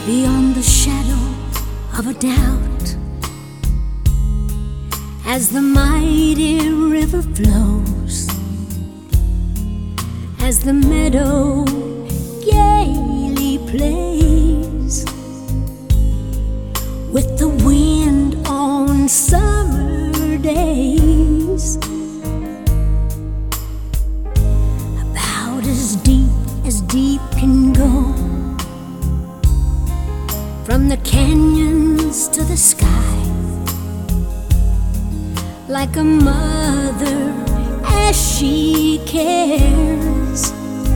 beyond the shadow of a doubt. As the mighty river flows, as the meadow gaily plays, with the wind on summer days, about as deep can go, from the canyons to the sky, like a mother as she cares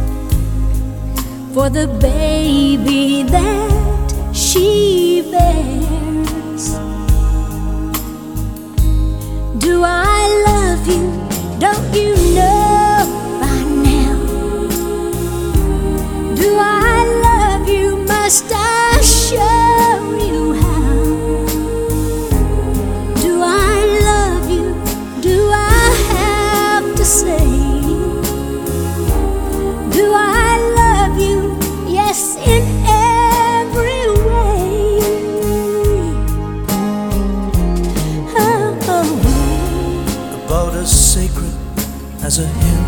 for the baby that she bears. Do I love you? Don't you know by now? Do I love you? Must I show you how? Do I love you? Do I have to say? Do I love you? Yes, in every way. Oh. About as sacred as a hymn,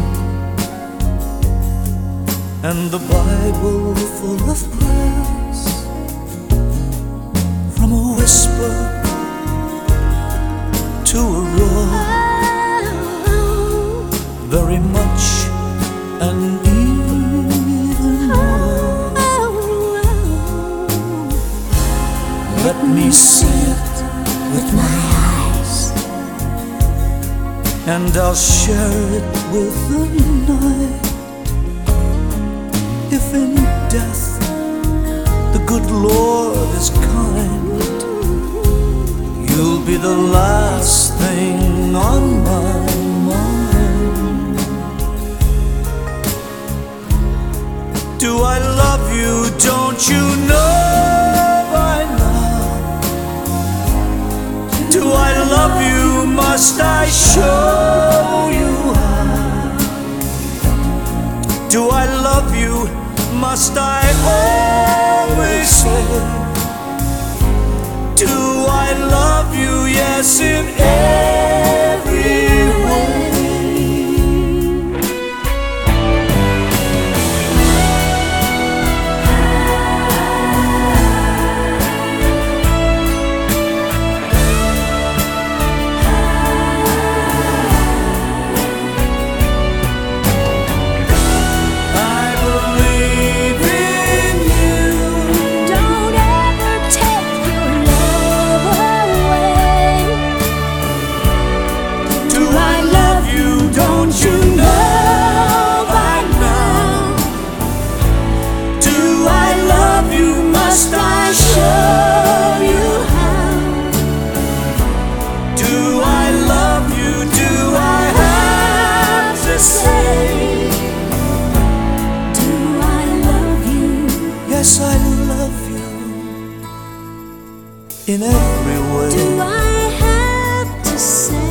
and the Bible full of prayers, from a whisper to a roar, very much and even more. Let me say it with my eyes, and I'll share it with the night. If in death the good Lord is kind, you'll be the last thing on my mind. Do I love you? Don't you know by now? Do I love you? Must I show you how? Do I love you? Must I always say? Do I love you? Yes, in every way. Yes, I love you in every way. Do I have to say?